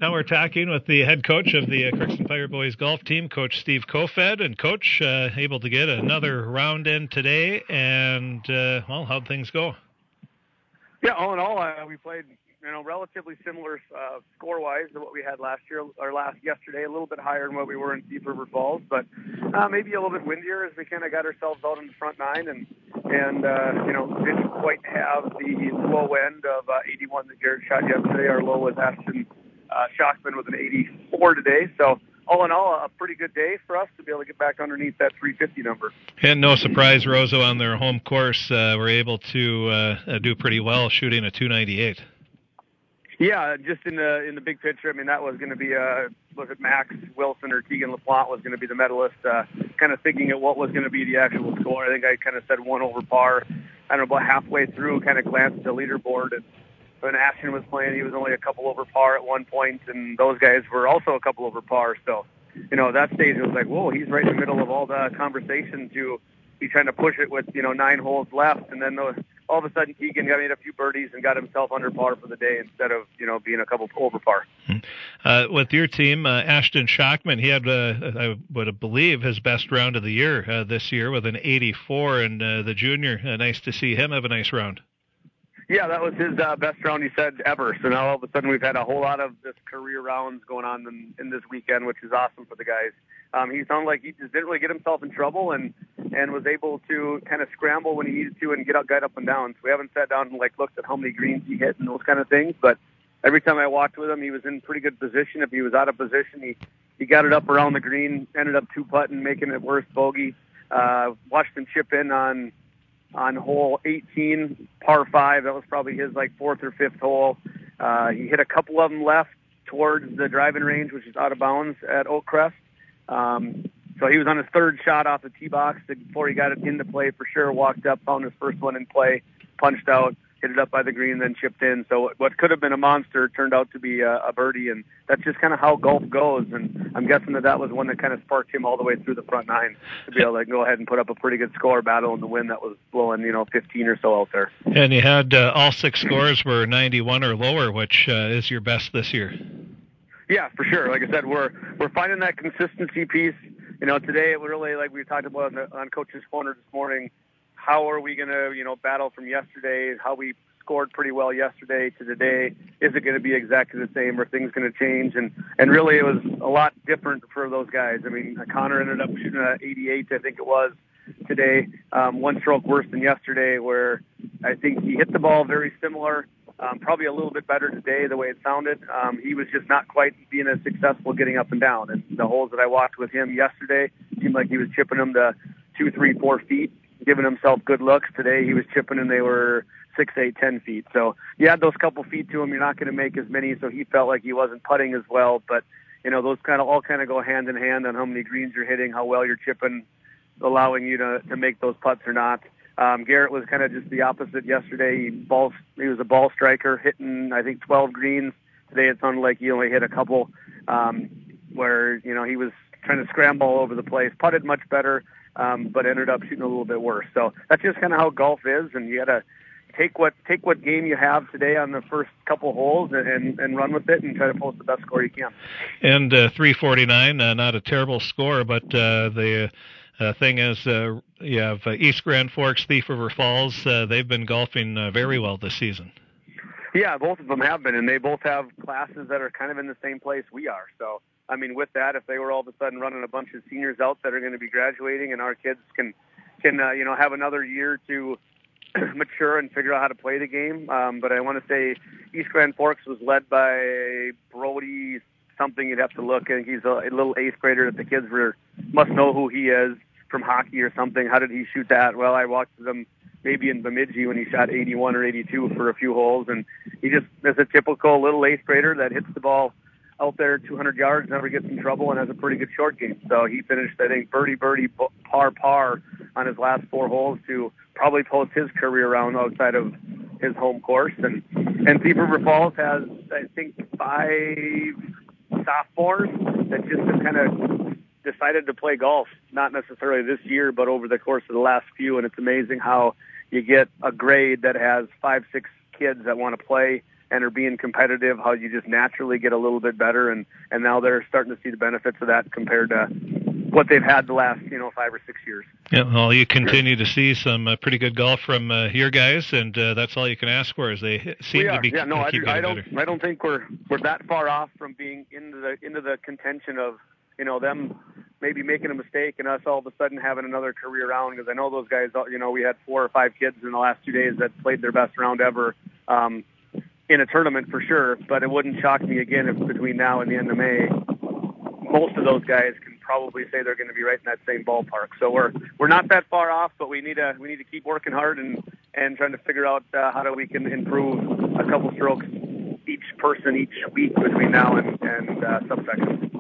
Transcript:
Now we're talking with the head coach of the Crookston Fire Boys golf team, Coach Steve Kofed. And Coach, able to get another round in today, and how'd things go? Yeah, all in all, we played relatively similar score-wise to what we had yesterday. A little bit higher than what we were in Thief River Falls, but maybe a little bit windier as we kind of got ourselves out in the front nine and didn't quite have the low end of 81 that Garrett shot yesterday. Our low was Ashton Shockman with an 84 today. So all in all, a pretty good day for us to be able to get back underneath that 350 number. And no surprise, Roseau on their home course were able to do pretty well, shooting a 298. Yeah, just in the big picture, I mean, that was going to be was it Max Wilson or Keegan LaPlante was going to be the medalist, kind of thinking of what was going to be the actual score. I think I kind of said 1 over par. I don't know, about halfway through, kind of glanced at the leaderboard, and when Ashton was playing, he was only a couple over par at one point, and those guys were also a couple over par. So, that stage it was like, whoa, he's right in the middle of all the conversation to be trying to push it with, 9 holes left, and then all of a sudden Keegan made a few birdies and got himself under par for the day instead of, being a couple over par. With your team, Ashton Shockman, he had, I would believe, his best round of the year this year with an 84, and the junior, nice to see him have a nice round. Yeah, that was his best round, he said, ever. So now all of a sudden we've had a whole lot of this career rounds going on in this weekend, which is awesome for the guys. He sounded like he just didn't really get himself in trouble and was able to kind of scramble when he needed to and get up and down. So we haven't sat down and looked at how many greens he hit and those kind of things. But every time I walked with him, he was in pretty good position. If he was out of position, he got it up around the green, ended up 2-putting, making it worse bogey. Watched him chip in on hole 18, par 5. That was probably his 4th or 5th hole. He hit a couple of them left towards the driving range, which is out of bounds at Oakcrest. So he was on his 3rd shot off the tee box before he got it into play for sure. Walked up, found his first one in play, punched out, hit it up by the green, then chipped in. So what could have been a monster turned out to be a birdie, and that's just kind of how golf goes. And I'm guessing that was one that kind of sparked him all the way through the front nine to be able to go ahead and put up a pretty good score battle in the wind that was blowing 15 or so out there. And you had all 6 scores were 91 or lower, which is your best this year. Yeah, for sure. Like I said, we're finding that consistency piece. Today it was really, like we talked about on Coach's Corner this morning, how are we going to, battle from yesterday, how we scored pretty well yesterday to today. Is it going to be exactly the same, or are things going to change? And really it was a lot different for those guys. I mean, Connor ended up shooting an 88, I think it was, today, 1 stroke worse than yesterday, where I think he hit the ball very similar. Probably a little bit better today, the way it sounded. He was just not quite being as successful getting up and down. And the holes that I walked with him yesterday seemed like he was chipping them to 2, 3, 4 feet, giving himself good looks. Today he was chipping and they were 6, 8, 10 feet. So you add those couple feet to him, you're not going to make as many. So he felt like he wasn't putting as well. But, those all go hand in hand on how many greens you're hitting, how well you're chipping, allowing you to make those putts or not. Garrett was kind of just the opposite yesterday. He was a ball striker, hitting, I think, 12 greens. Today it sounded like he only hit a couple, where, he was trying to scramble all over the place, putted much better, but ended up shooting a little bit worse. So that's just kind of how golf is, and you got to take what game you have today on the first couple holes and run with it and try to post the best score you can. And 349, not a terrible score, but the thing is, you have East Grand Forks, Thief River Falls. They've been golfing very well this season. Yeah, both of them have been, and they both have classes that are kind of in the same place we are. So, I mean, with that, if they were all of a sudden running a bunch of seniors out that are going to be graduating, and our kids can have another year to mature and figure out how to play the game. But I want to say East Grand Forks was led by Brody something. You'd have to look. I think he's a little 8th grader that the kids must know who he is from hockey or something. How did he shoot that? Well, I watched them maybe in Bemidji when he shot 81 or 82 for a few holes, and he just is a typical little 8th grader that hits the ball out there 200 yards, never gets in trouble, and has a pretty good short game. So he finished, I think, birdie, par on his last 4 holes to probably post his career round outside of his home course. And Thief River Falls has, I think, 5 sophomores that just have kind of decided to play golf, not necessarily this year, but over the course of the last few. And it's amazing how you get a grade that has 5, 6 kids that want to play are being competitive, how you just naturally get a little bit better, and now they're starting to see the benefits of that compared to what they've had the last 5 or 6 years. Yeah, well, you continue to see some pretty good golf from your guys, and that's all you can ask for. Is they seem to be keep getting better. I don't think we're that far off from being into the contention of them maybe making a mistake and us all of a sudden having another career round, because I know those guys. We had 4 or 5 kids in the last 2 days that played their best round ever in a tournament for sure. But it wouldn't shock me again if between now and the end of May, most of those guys can probably say they're going to be right in that same ballpark. So we're not that far off, but we need to keep working hard and trying to figure out how we can improve a couple strokes each person each week between now and subsection.